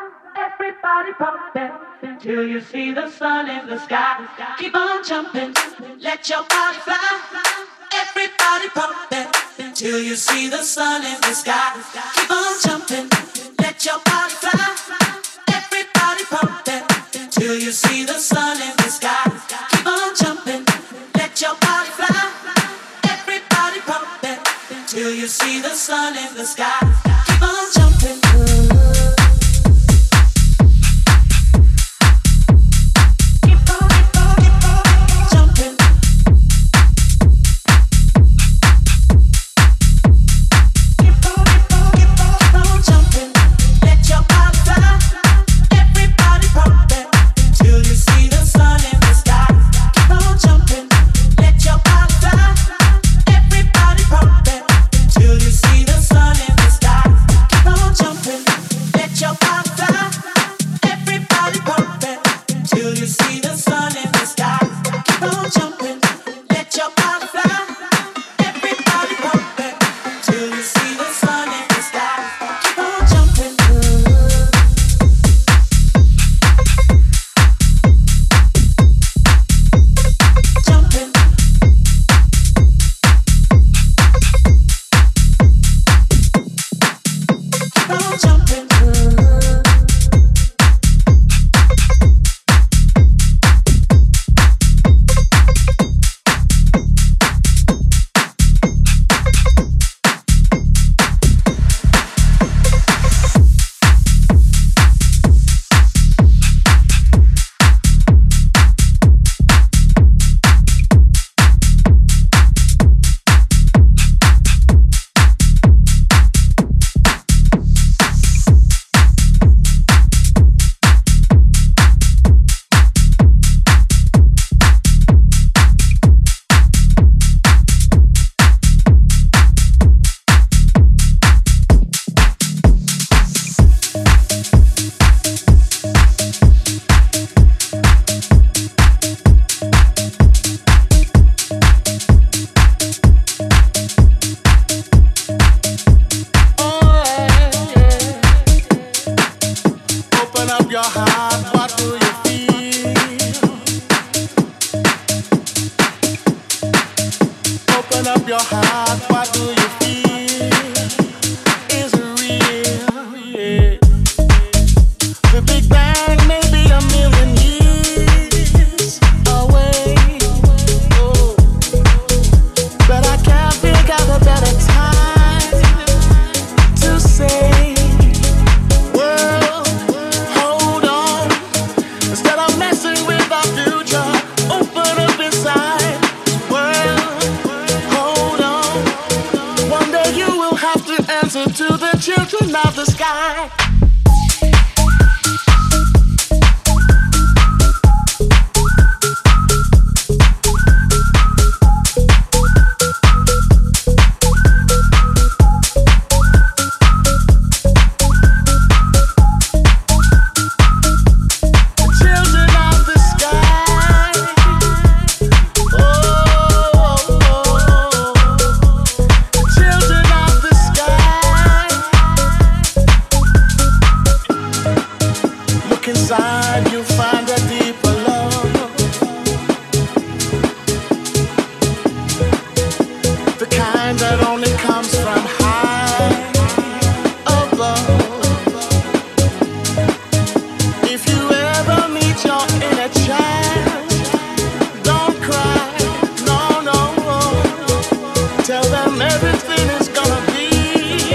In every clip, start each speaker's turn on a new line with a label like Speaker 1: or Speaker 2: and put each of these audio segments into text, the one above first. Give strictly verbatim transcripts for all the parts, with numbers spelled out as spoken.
Speaker 1: Everybody pumping till you see the sun in the sky. Keep on jumping, let your body fly. Everybody pumping till you see the sun in the sky. Keep on jumping, let your body fly. Everybody pumping till you see the sun in the sky. Keep on jumping, let your body fly. Everybody pumping till you see the sun in the sky. Keep on jumping.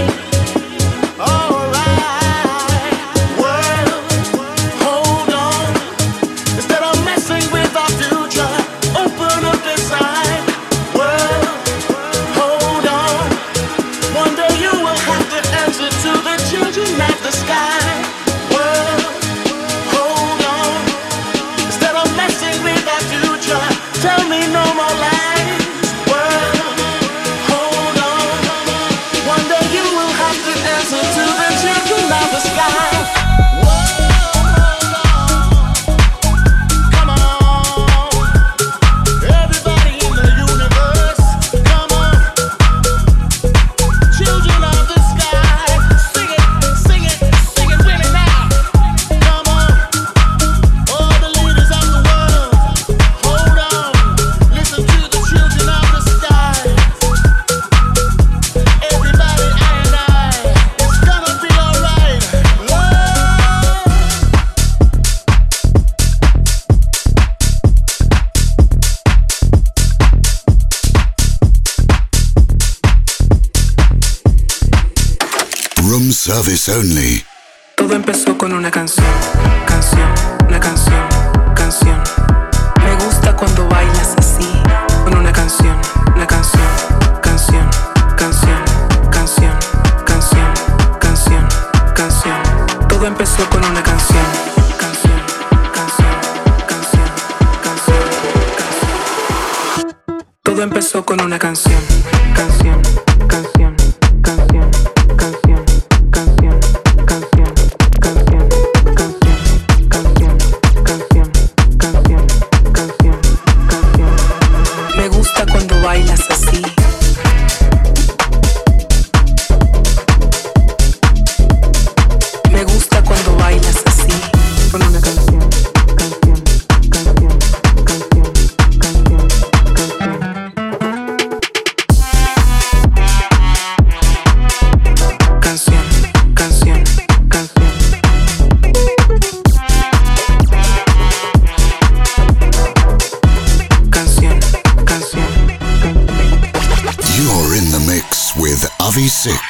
Speaker 2: Hold on. Elvis only.
Speaker 3: Todo empezó con una canción, canción, una canción, canción. Me gusta cuando bailas así, con una canción, una canción, canción, canción, canción, canción, canción, canción. Todo empezó con una canción, canción, canción, canción, canción, canción. Todo empezó con una canción, canción, canción, canción, canción, canción, canción, canción, canción, canción, canción, canción, canción. Me gusta cuando bailas así. Me gusta cuando bailas así, con una canción, canción, canción, canción, canción, canción. Canción, canción, canción. Canción, canción, canción.
Speaker 2: You're in the mix with Avi Sick.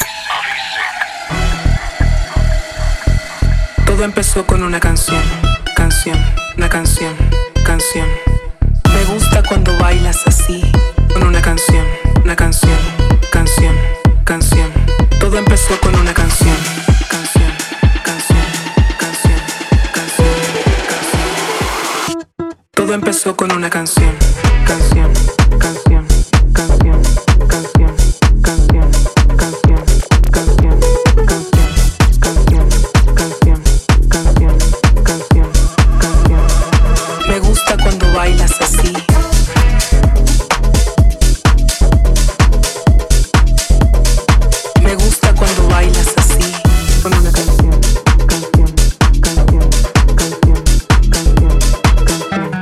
Speaker 3: Todo empezó con una canción, canción, una canción, canción. Me gusta cuando bailas así, con una canción, una canción, canción, canción. Todo empezó con una canción, canción, canción, canción, canción, canción. Todo empezó con una canción, canción, canción, canción, canción, canción, canción, canción, canción, canción, canción, canción, canción, canción. Me gusta cuando bailas así. Me gusta cuando bailas así, con una canción, canción, canción, canción, canción, canción.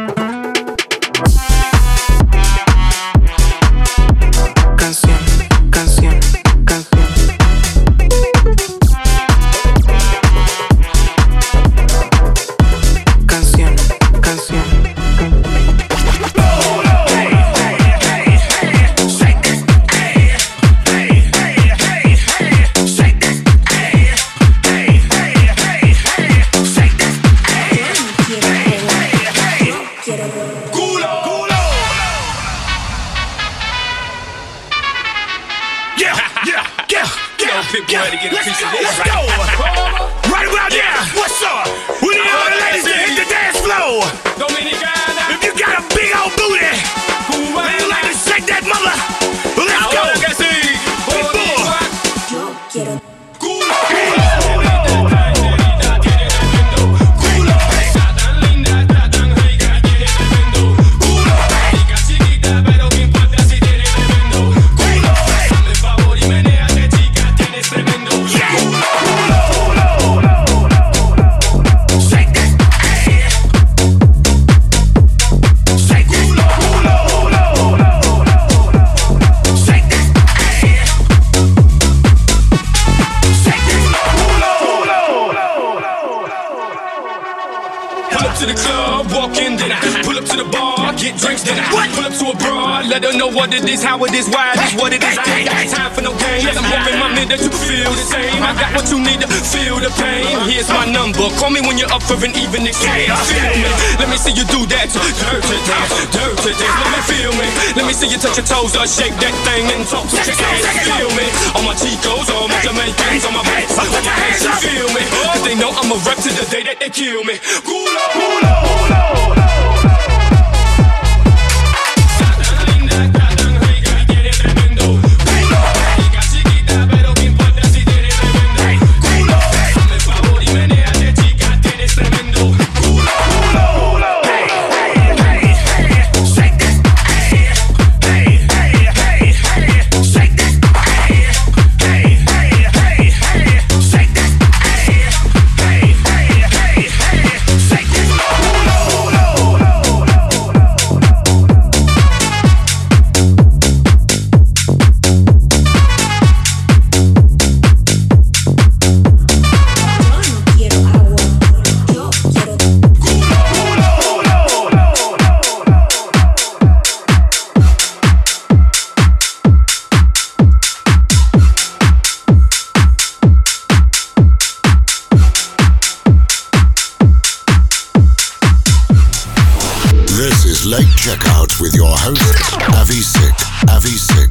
Speaker 3: Canción, canción, canción. Canción, canción,
Speaker 4: Let's go, let's go. Right about there. What's up? We need all the ladies to hit the dance floor. Dominicana. If you got a big old booty, and you like to shake that mother, let's go. Yo quiero culo.
Speaker 5: Let her know what it is, how it is, why it is, what it is. I ain't got time for no games. I'm hoping, my man, that you feel the same. I got what you need to feel the pain. Here's my number. Call me when you're up for an even exchange. Feel me? Let me see you do that. Dirty dance, dirty dance. Let me feel me. Let me see you touch your toes or shake that thing and talk to your ass. Feel me? All my Chicos, all my Jamaicans, all my backs, all my hands. Feel me? Cause they know I'm a rep to the day that they kill me. Culo, culo, culo.
Speaker 4: Shake this.
Speaker 2: Late Checkout with your host, Avi Sick. Avi Sick.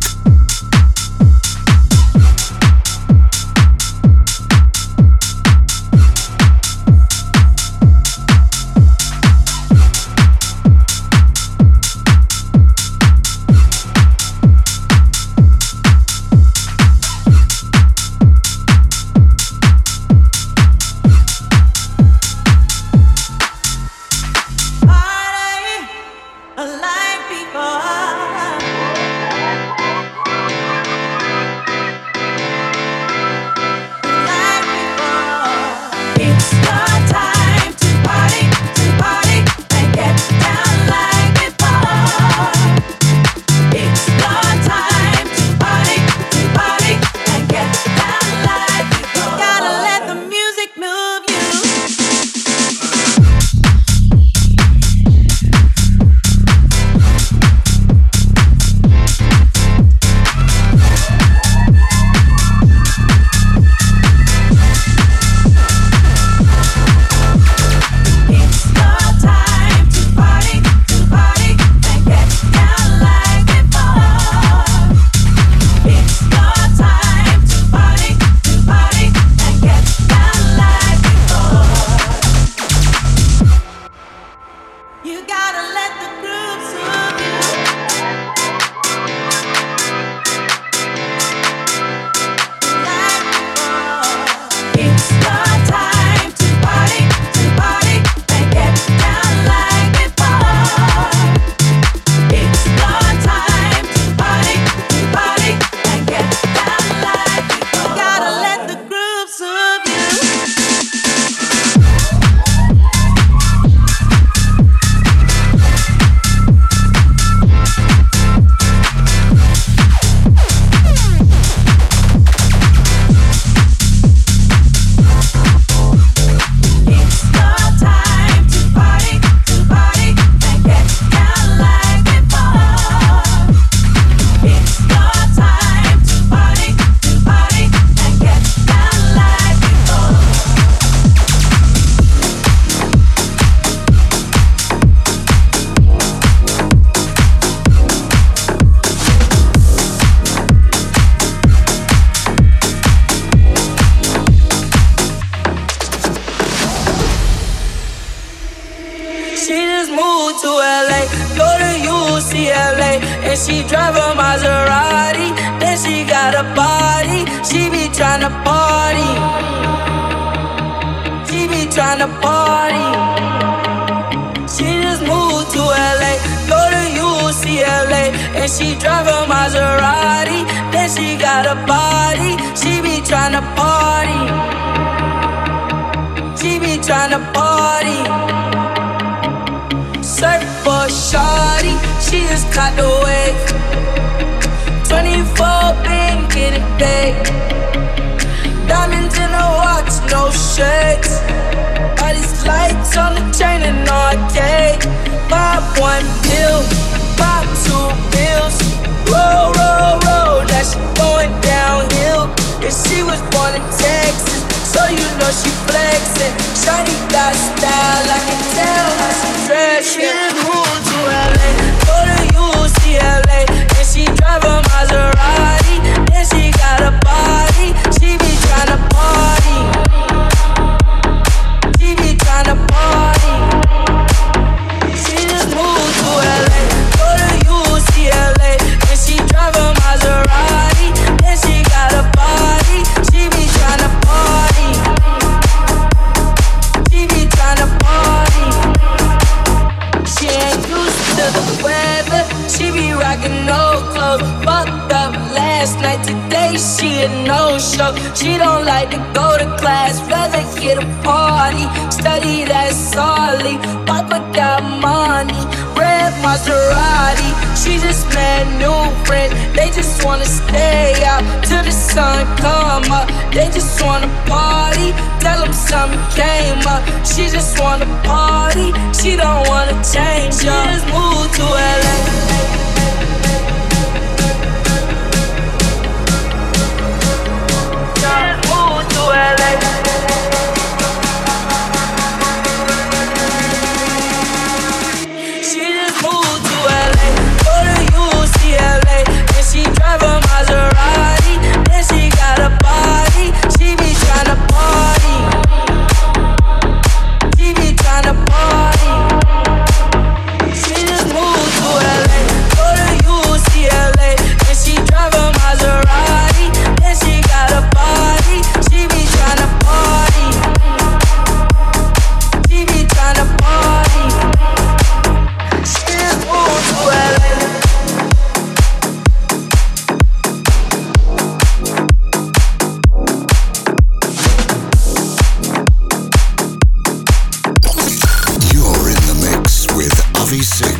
Speaker 6: She just moved
Speaker 2: Avi Sick.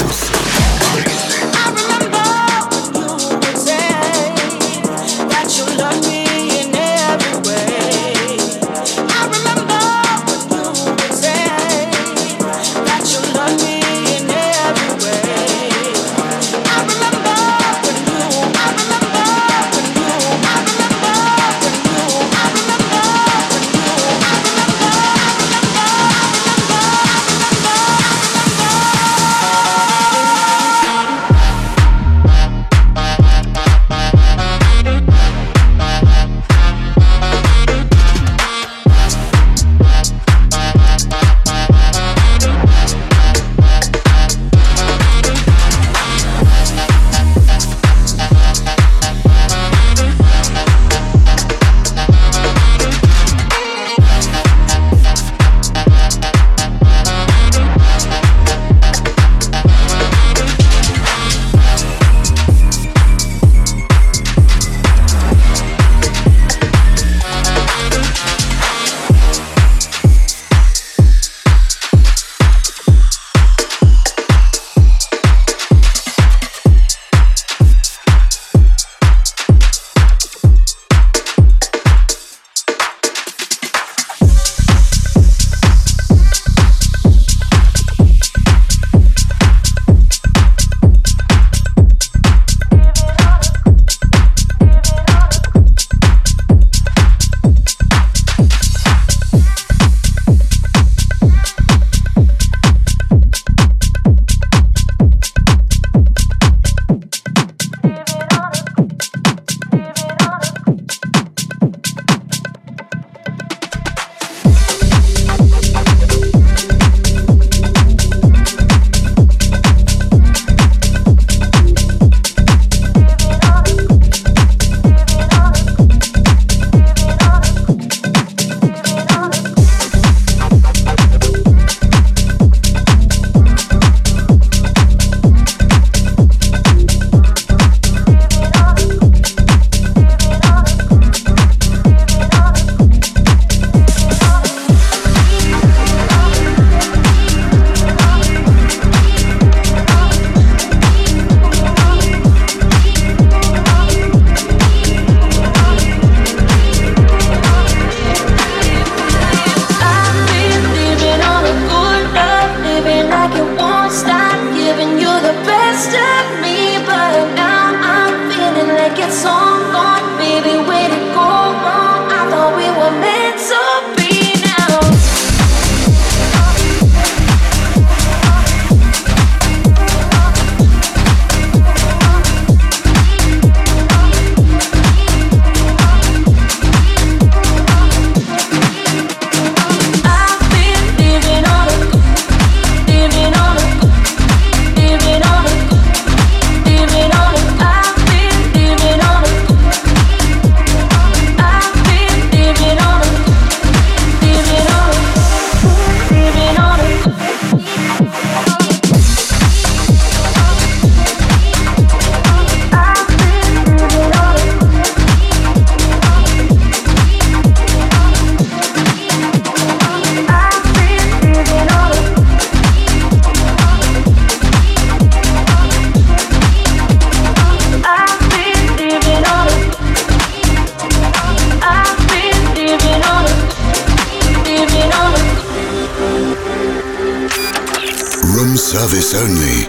Speaker 2: Service only.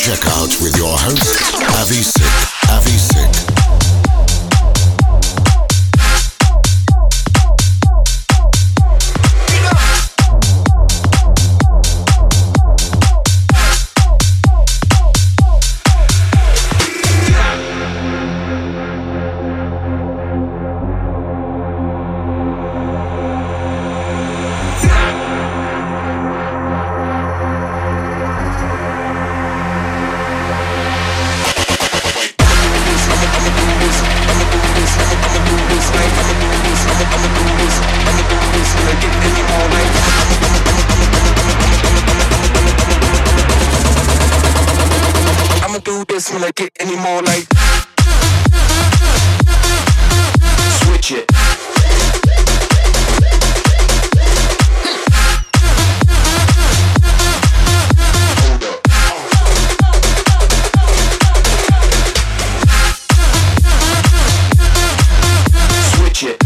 Speaker 2: Checkout with your host, Avi Sick. Avi Sick.
Speaker 6: Will I get any more like switch it? Hold up. Switch it.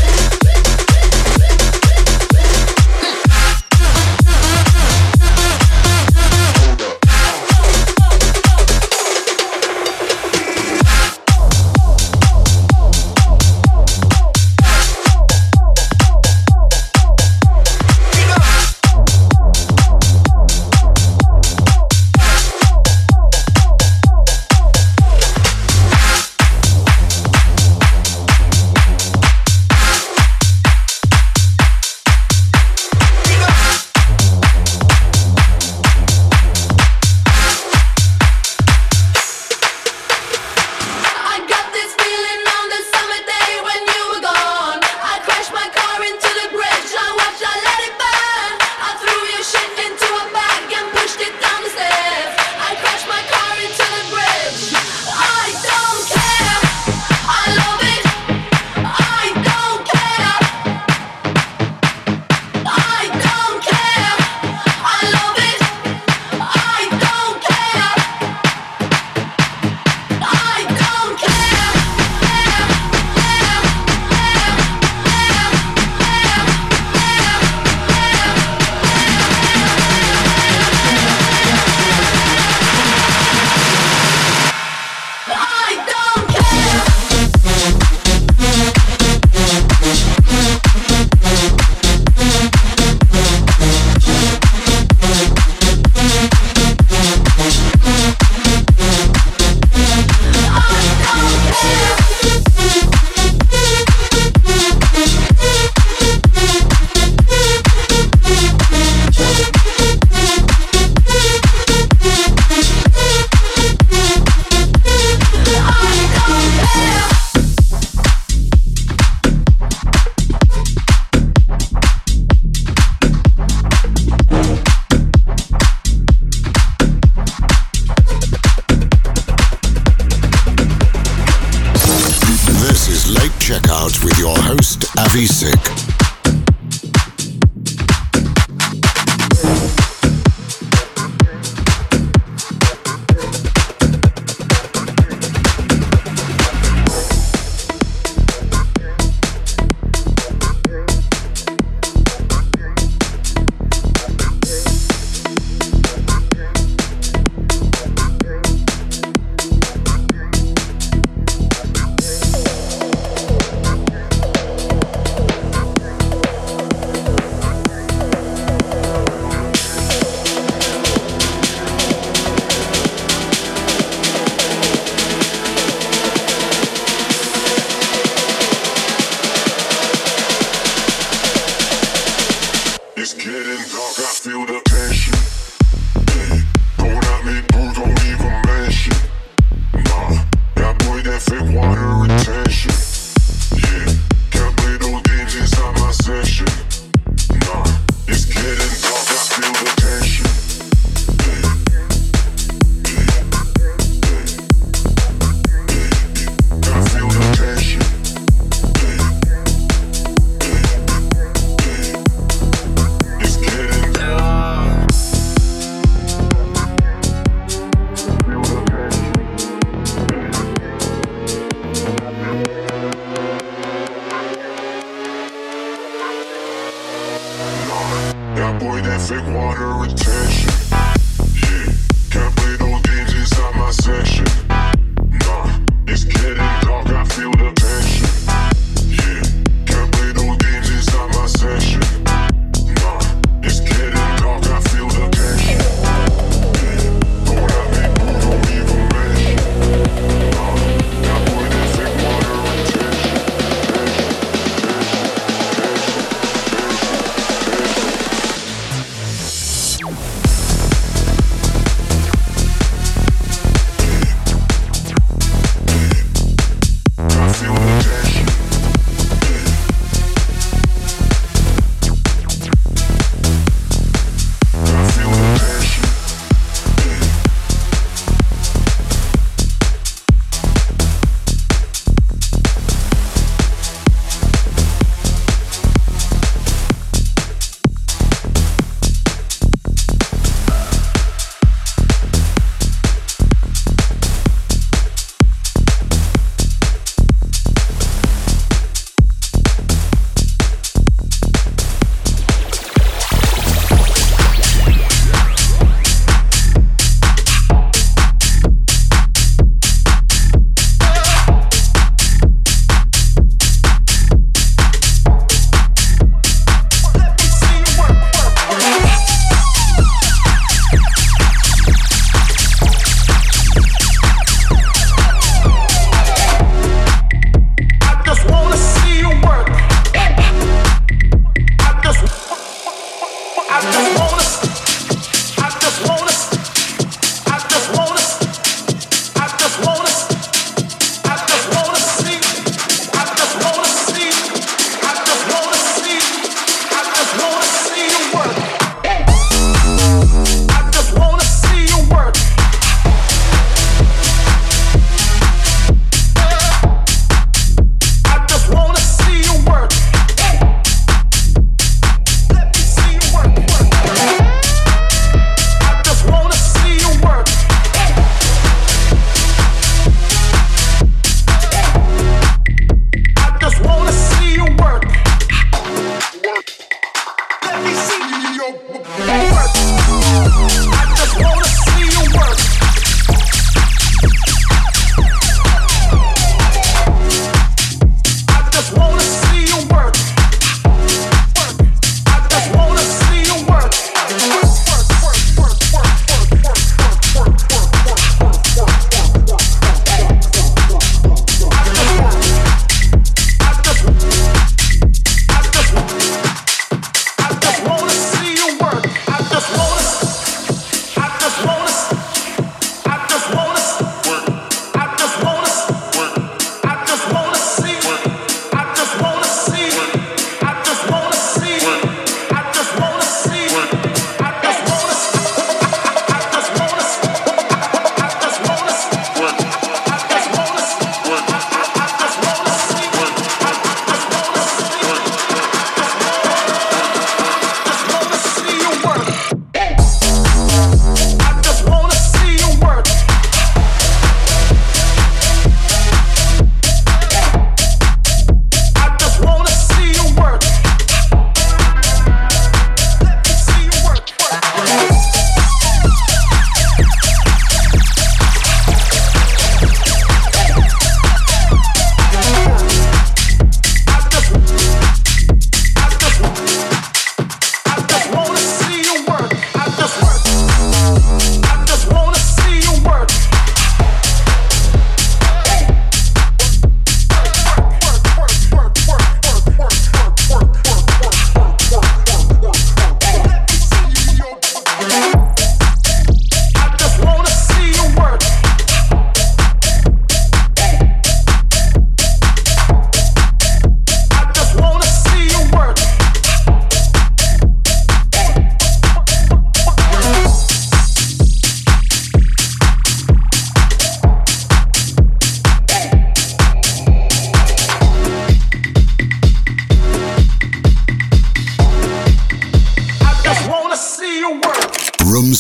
Speaker 6: Checkout with your host, Avi Sick.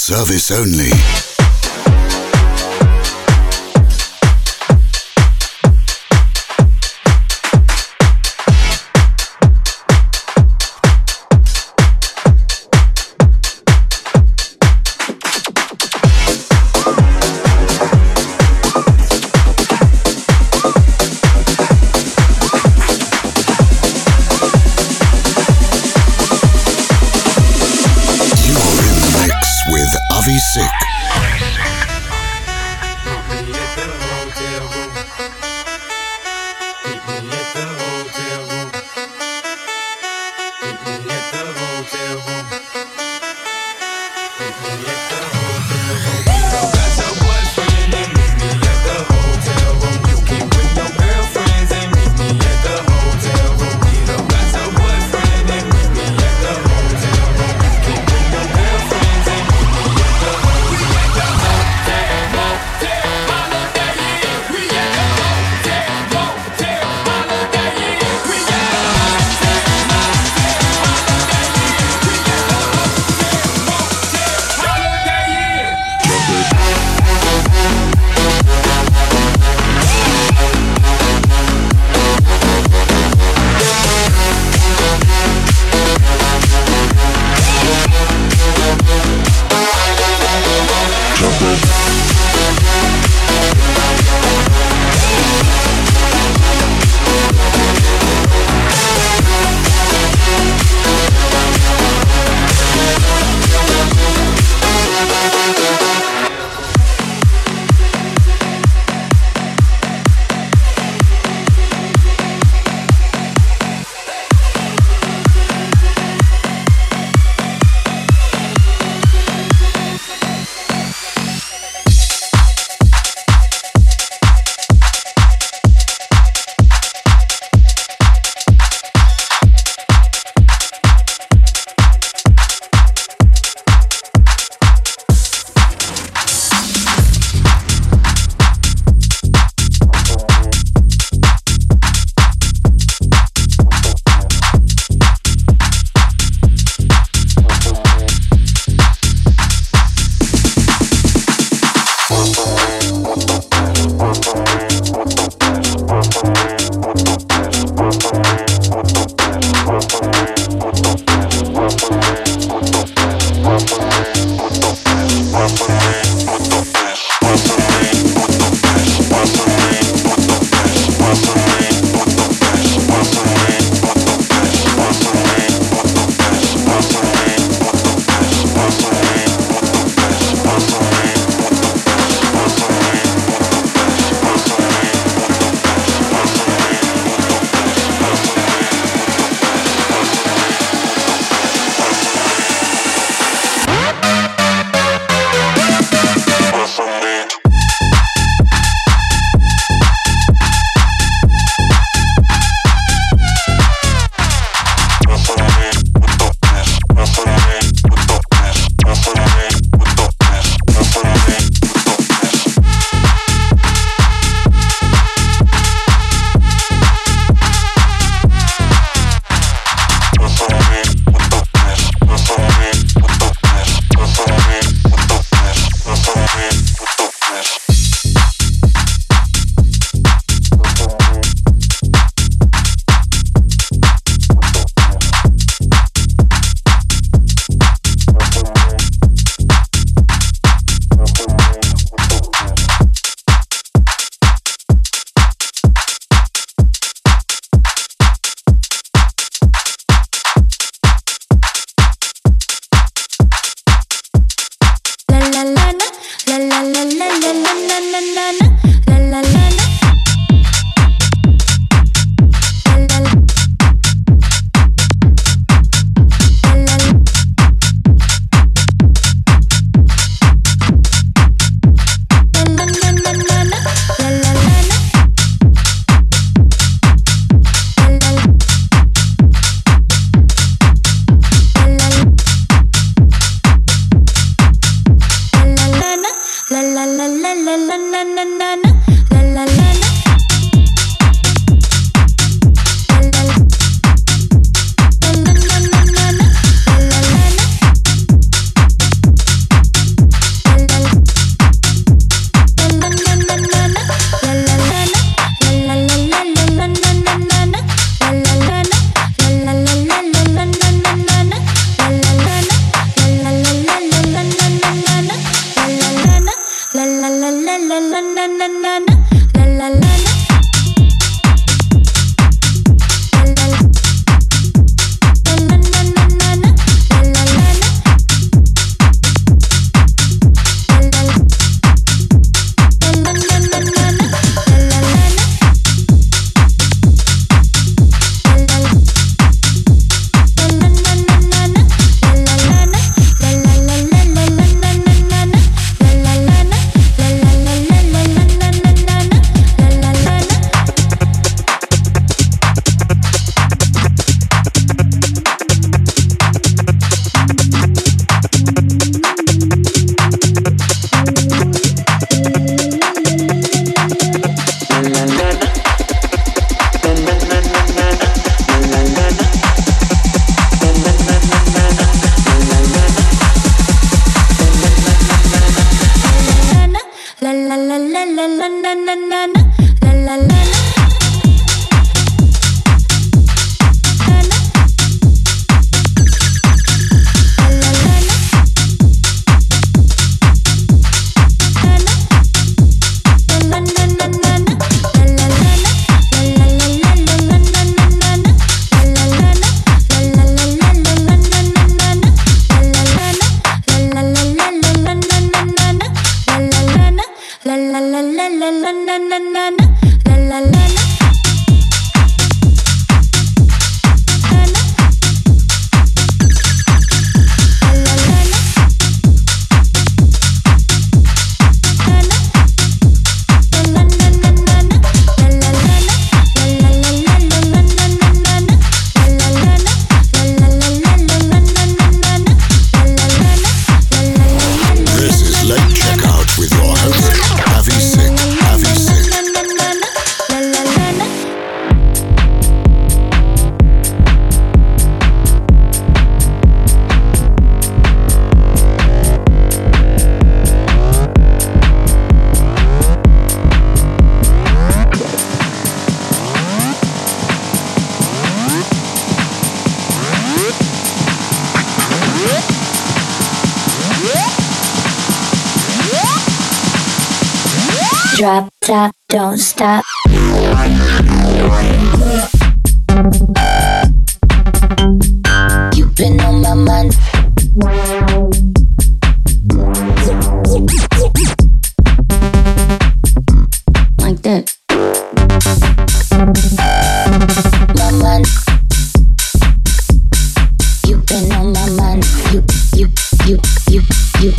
Speaker 2: Service only.
Speaker 6: Sick.
Speaker 7: Drop, top, don't stop. You've been on my mind. Like that. My mind. You've been on my mind. You, you, you, you, you.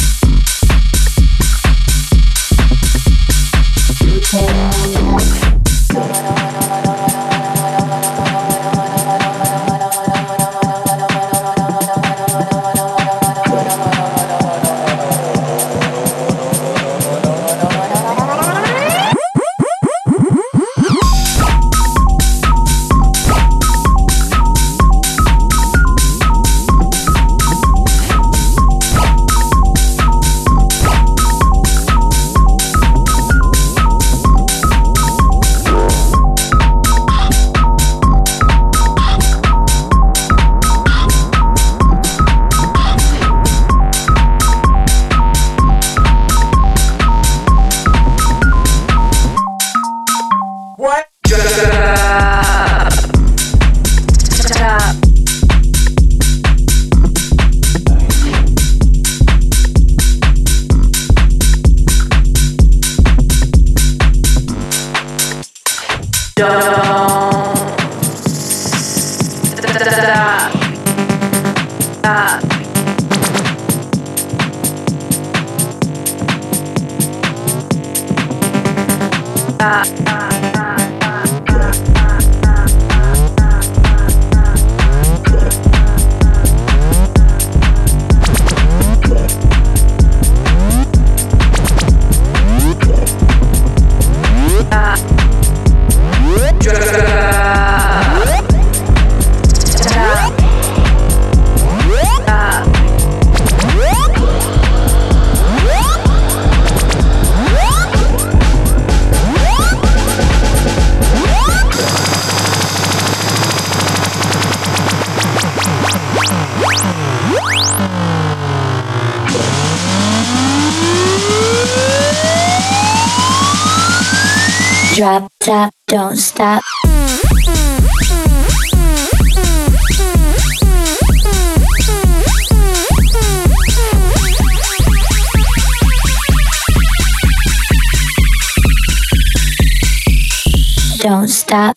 Speaker 7: Drop top, don't stop. Don't stop.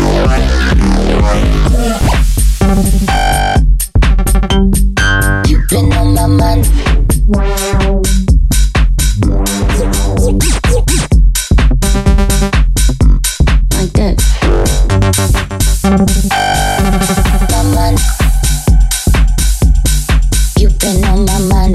Speaker 7: You've been on my mind. Like that. My mind. You've been on my mind.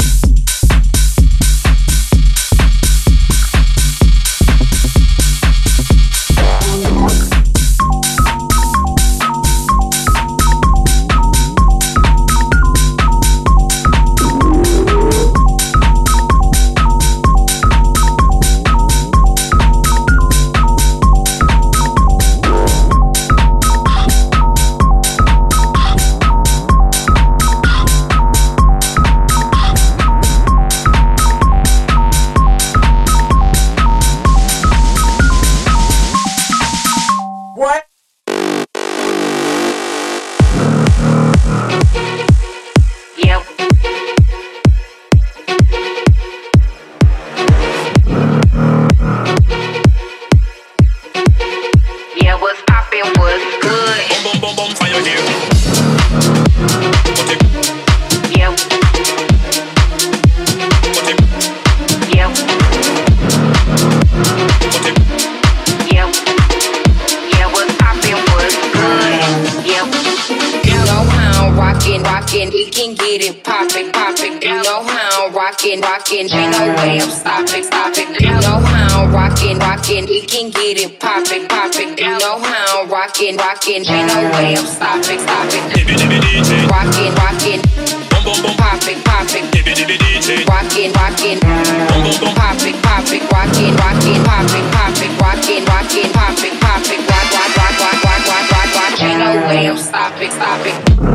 Speaker 8: Rockin', rockin', ain't no way I'm stopping, stopping. You know how I'm rockin', rockin', we can get it poppin', poppin'. You know how I'm rockin', rockin', ain't no way I'm stopping, stopping. Rockin', rockin', poppin', poppin'. Rockin', rockin', poppin', poppin'. Rockin', rockin', poppin', poppin'. Rockin', rockin', poppin', poppin'. Rock, rock, rock, rock, rock, rock, rock, rock. Ain't no way I'm stopping, stopping.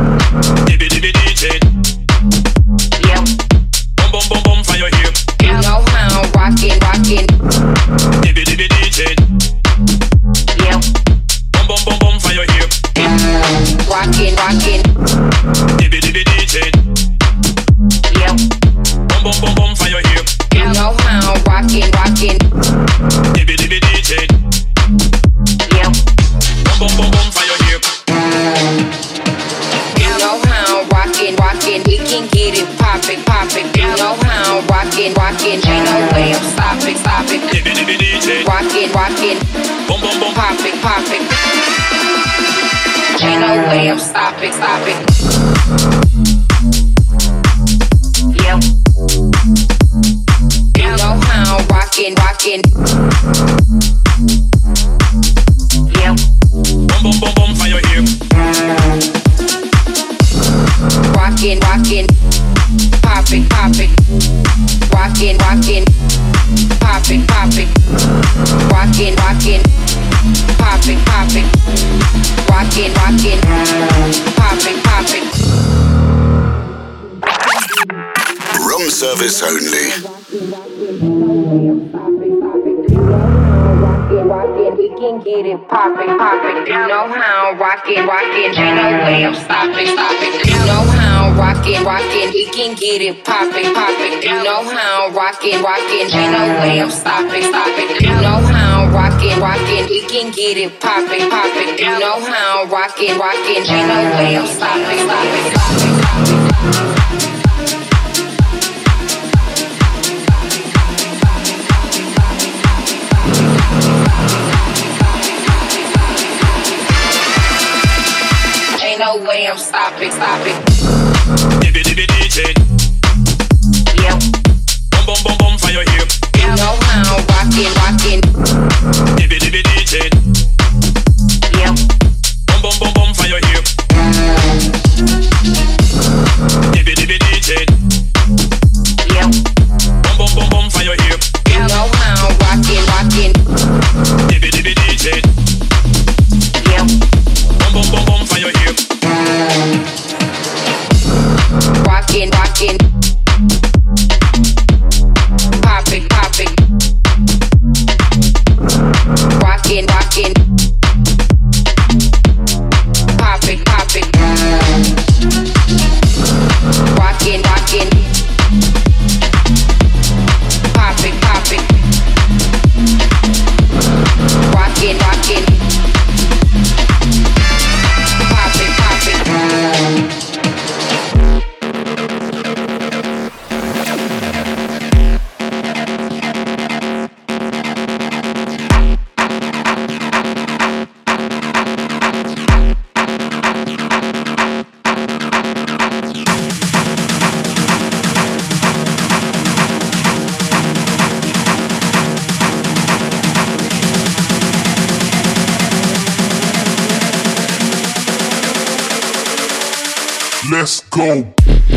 Speaker 4: Boom, boom, boom, fire here.
Speaker 8: You know how I'm rockin', rockin'.
Speaker 4: Dibby, dibby, D J.
Speaker 8: Yeah.
Speaker 4: Boom, boom, boom, boom, fire here.
Speaker 8: Rockin', rockin'.
Speaker 4: Dibby, dibby, D J.
Speaker 8: Yeah.
Speaker 4: Boom, boom, boom, boom, fire here.
Speaker 8: You know how I'm rockin', rockin'.
Speaker 4: Dibby, dibby, D J.
Speaker 8: Yeah.
Speaker 4: Boom, boom, boom, boom, fire here.
Speaker 8: You know how I'm rockin', rockin'. We can get it poppin', poppin'. You know how I'm rockin', rockin'. Ain't no way I'm stopping, stopping.
Speaker 4: Dibby, dibby, D J.
Speaker 8: Rockin', rockin'.
Speaker 4: Boom, boom, boom,
Speaker 8: poppin', poppin'. Ain't no way I'm stopping, stopping. Yep. You know how I'm rockin', rockin'. Yep.
Speaker 4: Boom, boom, boom, boom, fire here.
Speaker 8: Rockin', rockin', poppin', poppin'. Rockin', rockin', poppin', poppin'. Rockin', rockin', poppin', poppin'. Rockin', rockin', poppin', poppin'.
Speaker 2: Room service only.
Speaker 8: Rockin', we can get it poppin', poppin'. You know how I'm rockin', rockin', ain't no way I'm stopping, stopping. You know how I'm rockin', rockin', we can get it poppin', poppin'. You know how I'm rockin', rockin', ain't no way I'm stopping, stopping. You know how I'm rockin', rockin', we can get it poppin', poppin'. You know how I'm rockin', rockin', ain't no way I'm stopping, stopping, stopping, stopping. Ain't no way I'm stopping, stopping.
Speaker 4: Dibby, dibby, D J.
Speaker 8: Yep.
Speaker 4: Boom, boom, boom, boom, fire here.
Speaker 8: You know how I'm rockin', rockin'.
Speaker 4: Dibby, dibby, D J.
Speaker 8: Yep.
Speaker 4: Boom, boom, boom, boom, fire here. Dibby, dibby, D J.
Speaker 8: Yep.
Speaker 4: Boom, boom, boom, boom, fire here.
Speaker 8: You know how I'm rockin', rockin'.
Speaker 4: Dibby, dibby, D J.
Speaker 8: Yep.
Speaker 4: Boom, boom, boom, boom, fire here.
Speaker 8: Rockin', rockin'. Poppin', poppin'.
Speaker 9: Let's go.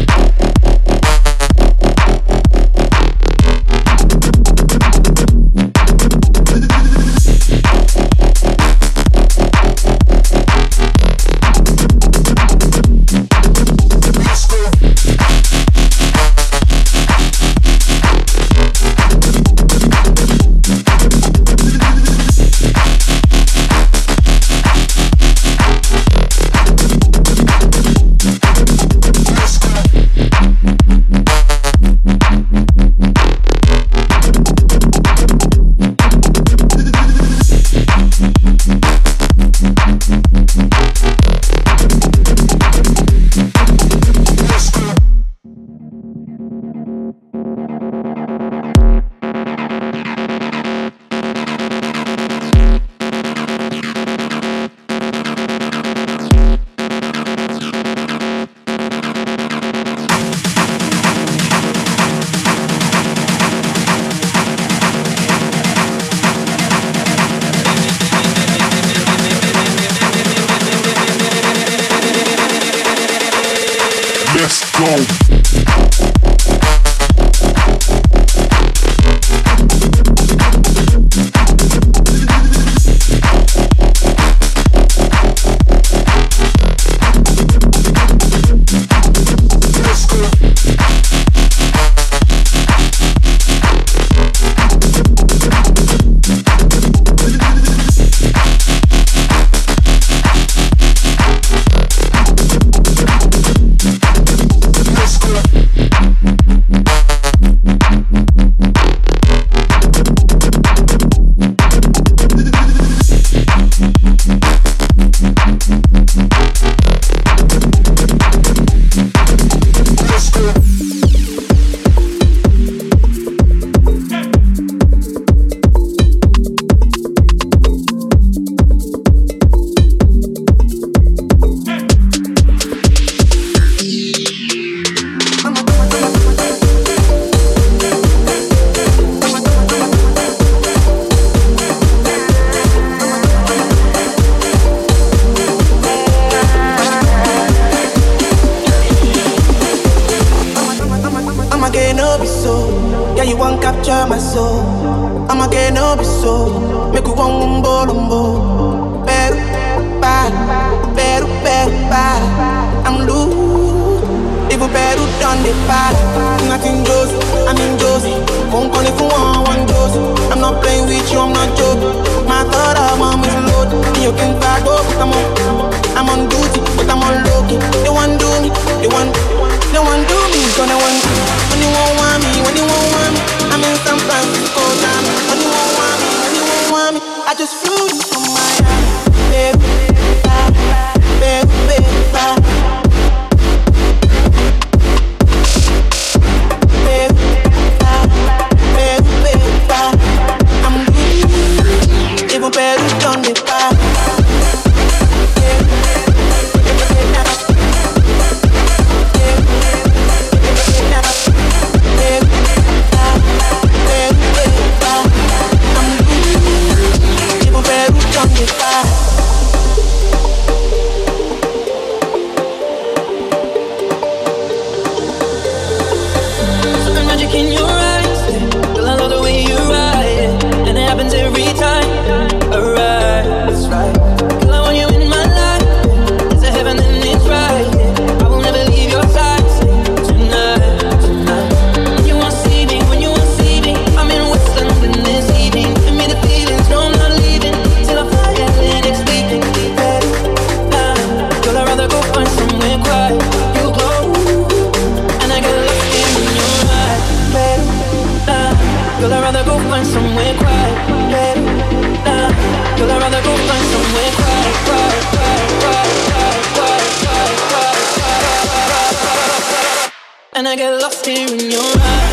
Speaker 10: And I get lost here in your eyes.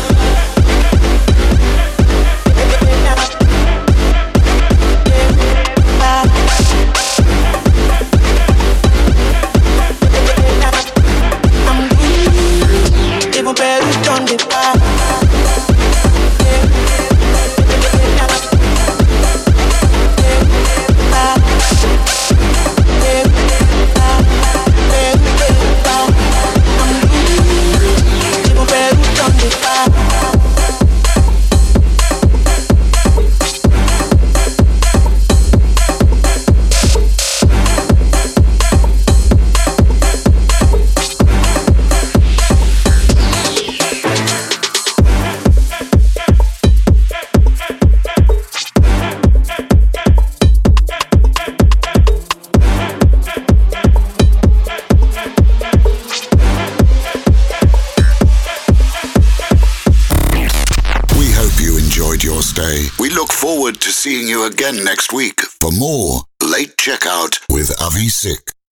Speaker 2: Day. We look forward to seeing you again next week for more Late Checkout with Avi Sick.